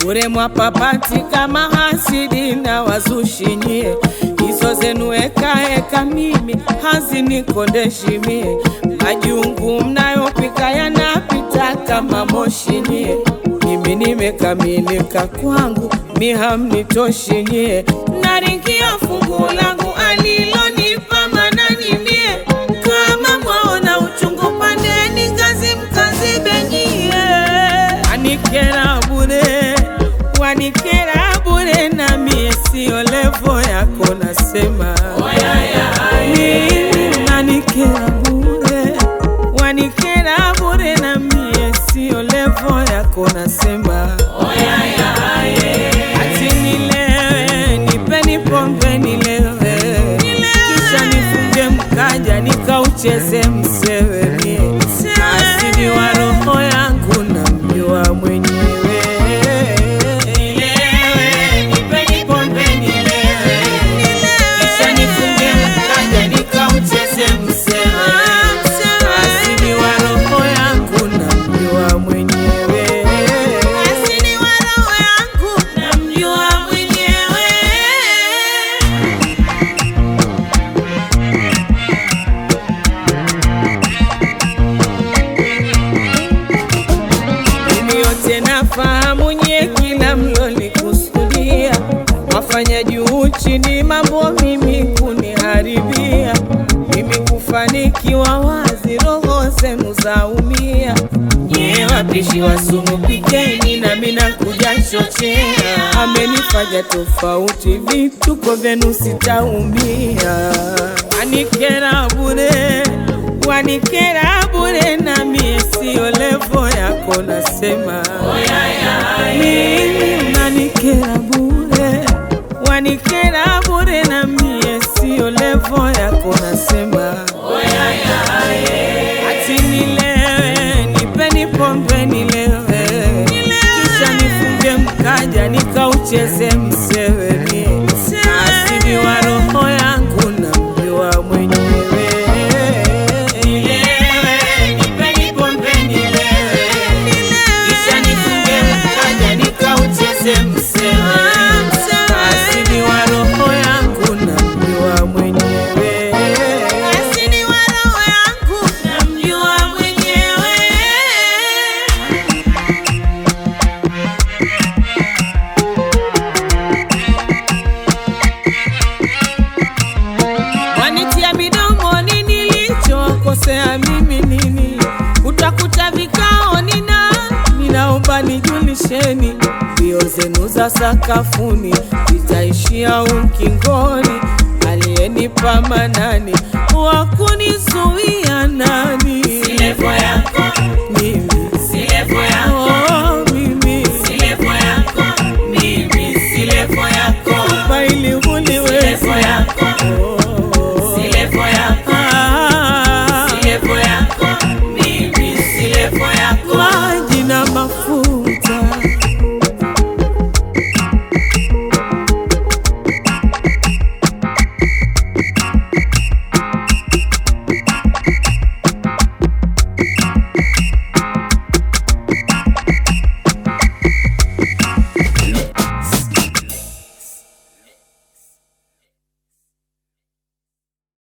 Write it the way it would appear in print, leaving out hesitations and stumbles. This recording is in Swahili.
Bure mwapapati kama hasidi na wazushimie. Hizo zenu eka mimi hazinikondeshi mie. Majungu mnayopika yanapita kama moshi nye. Mimi nimekamilika kwangu, mi hamnitoshi nye. Naringia fungu langu alilonipa Manani mie. Kama mwaona uchungu pandeni ngazi mkazibe nyie. Wanikera bure, wanikera bure na mie sio levo yako nasema. Mimi wanikera bure, wanikera bure na mie sio levo yako nasema. Ati nilewe, nipeni pombe nilewe, kisha nifunge mkaja nikaucheze msewe mie. Asili wa roho yangu na mjua mwenyewe. Nilewe, nipeni pombe nilewe, kisha nifunge mkaja nikaucheze msewe. Asili wa roho yangu na mjua mwenyewe. Asili wa roho yangu na mjua mwenyewe. Mimi yote nafahamu nye kila mlolikusudia. Wafanya juu chini mambo mimi kuniharibia. Mimi kufanikiwa wazi roho zenu zaumia. Nye wapishi wa sumu pikeni na mina kuja chochea. Amenifanya tofauti vituko vyenu sitaumia. Wanikera bure, wanikera bure na mie sio levo yako nasema. Mimi wanikera bure, wanikera bure na mie sio levo yako nasema. Ati nilewe, nipeni pombe nilewe, kisha nifunge mkaja nikaucheze msewe mie. Asili wa roho yangu na mjua mwenyewe. Nilewe, nipeni pombe nilewe, kisha nifunge mkaja nikaucheze msewe. Asili wa roho yangu na mjua mwenyewe. Asili wa roho yangu na mjua mwenyewe. Wanitia midomoni nilichokosea mimi nini? Utakuta vikao ninaomba nijulisheni. Mbio zenu za sakafuni zitaishia ukingoni. Aliyenipa Manani wakunizuia nani? Si levo yako